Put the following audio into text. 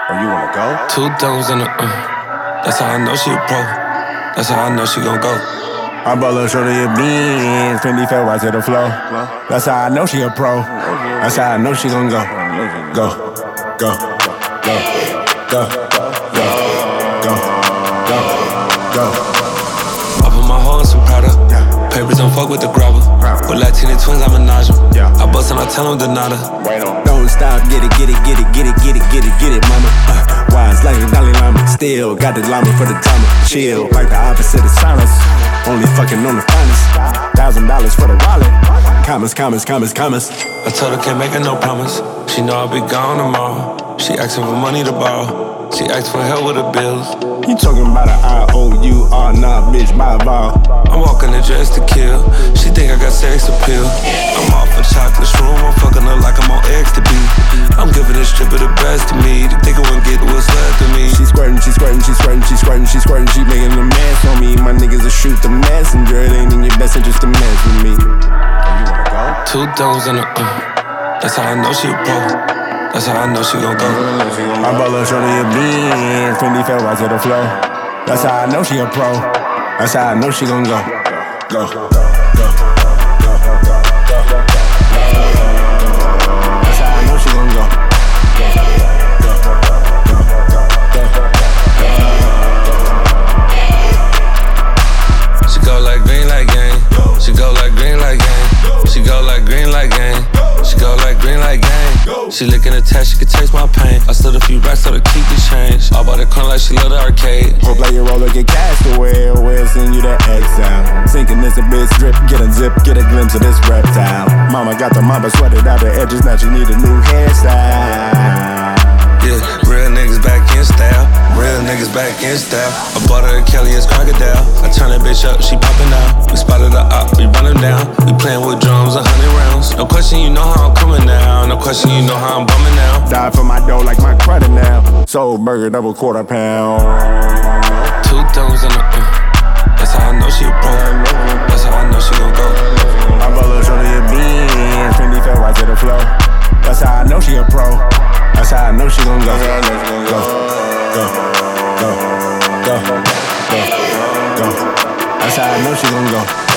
Or you wanna go? Two thumbs in the that's how I know she a pro. That's how I know she gon' go. I ball her shoulder your beans, Fendi fell right to the floor. That's how I know she a pro. That's how I know she gon' go. Go, go, go, go, go, go, go, go. I put my hoe in some Prada. Papers don't fuck with the grabber. With Latina twins, I menage them. I bust and I tell them the nada. Don't stop, get it, get it, get it, get it, get it, get it, get it, mama. Wise like a Dalai Lama. Still got the llama for the drama. Chill like the opposite of silence. Only fucking on the finest. $1,000 for the wallet. Commas, commas, commas, commas. I told her can't make her no promise. She know I'll be gone tomorrow. She asking for money to borrow. She asked for help with the bills. You talking about an IOUR, nah, bitch, by ball. I'm walking the dress to kill. She think I got sex appeal. I'm off a chocolate shroom. I'm fucking her like I'm on X to be. I'm giving this stripper the best of me. The nigga won't get what's left of me. She squirting, she squirting, she squirting, she squirting, she squirting. She making a mess on me. My niggas will shoot the messenger. It ain't in your best interest to mess with me. You wanna go? Two thumbs in the that's how I know she a pro. That's how I know she gon' go. I ball her shoulder your beans, Fendi fell right to the floor. That's how I know she a pro. That's how I know she gon' go. Go, go, go, go, go, go. That's how I know she gon' go. She go like green like gang. She go like green like gang. She go like green like gang. She go like green like gang. She licking the test, she can taste my pain. I slid a few racks so to keep the change. All about the corner like she love the arcade. Hope like your roller get cast away, or we'll send you that exile. Sinking this a bitch drip, get a zip, get a glimpse of this reptile. Mama got the mama sweated out the edges, now she need a new hairstyle. Yeah, real niggas back in style. Real niggas back in style. I bought her a Kelly as crocodile. I turn that bitch up, she poppin' out. We spotted her up, we run him down. We playin' with drums, 100 rounds. No question, you know how I'm coming now. No question, you know how I'm bumming now. Die for my dough like my credit now. Soul burger, double quarter pound. Two thumbs in the that's how I know she a pro. That's how I know she gon' go. I ball her shoulder your beans, Fendi fell right to the floor. That's how I know she a pro. That's how I know she gon' go. Go, go, go, go, go, go. That's how I know she gon' go.